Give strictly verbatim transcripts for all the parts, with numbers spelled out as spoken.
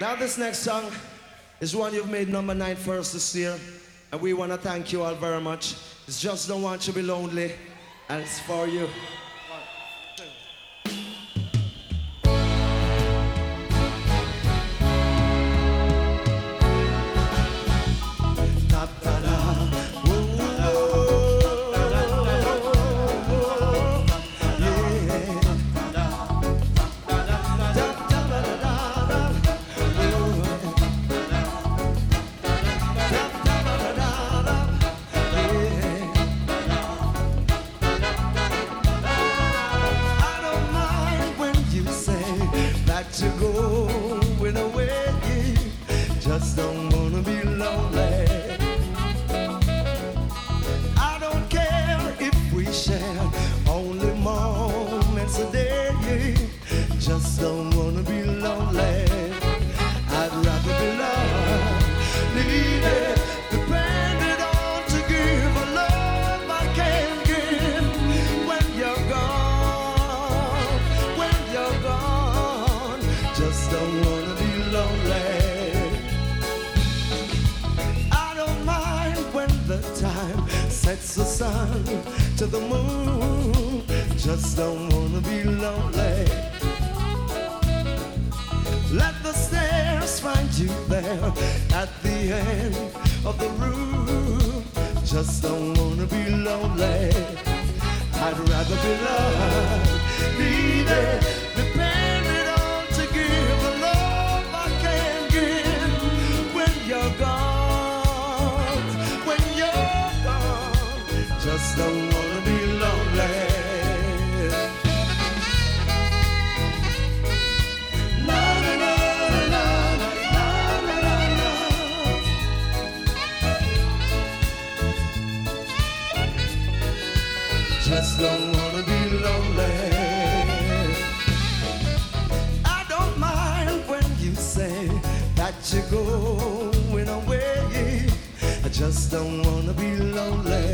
Now this next song is one you've made number nine for us this year, and we want to thank you all very much. It's Just Don't Want You to Be Lonely, and it's for you. To going away, just don't wanna be lonely. I don't care if we share only moments a day, just don't wanna be lonely. I'd rather be loved, needed, depended on to give a love I can't give. When you're gone, when you're gone, just don't wanna be lonely. I don't mind when the time sets the sun to the moon, just don't wanna be lonely. Let the stairs find you there at the end of the room, just don't wanna be lonely. I'd rather be loved, needed, depended on to give a love I can't give. When you're gone, when you're gone, just don't wanna be lonely. La la la la la la la la. Just don't wanna be lonely. That you're going away, I just don't wanna be lonely.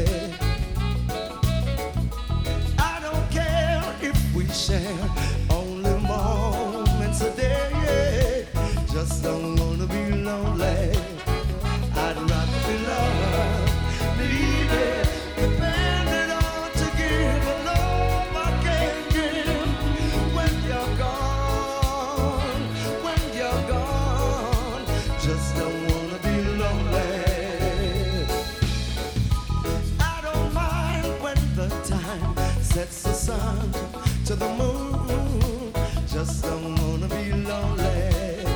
I don't care if we share only moments a day, just don't wanna be lonely. I'd rather be loved, needed, depended on to give a love I can't give. When you're gone, when you're gone, just don't wanna be lonely. I don't mind when the time sets the sun to the moon, just don't wanna be lonely.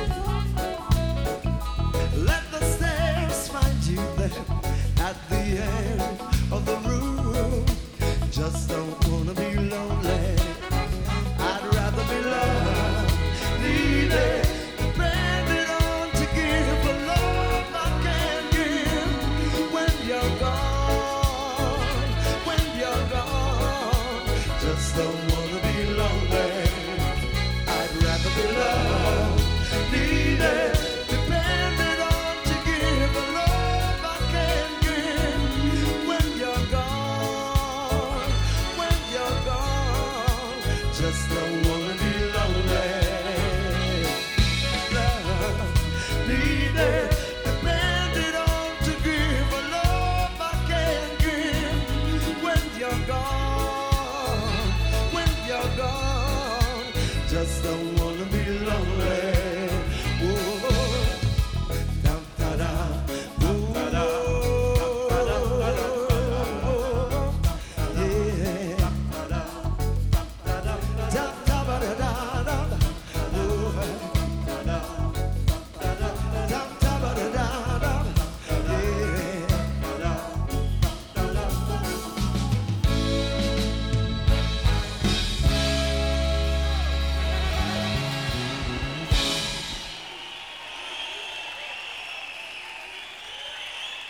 Let the stairs find you there at the end of the room, just don't wanna be lonely. I'd rather be loved, needed, depended on to give a love I can't give. When you're gone, when you're gone, just don't wanna be lonely. I'd rather be loved, needed, depended on to give a love I can't give. When you're gone, when you're gone, just don't wanna be lonely. Love, needed,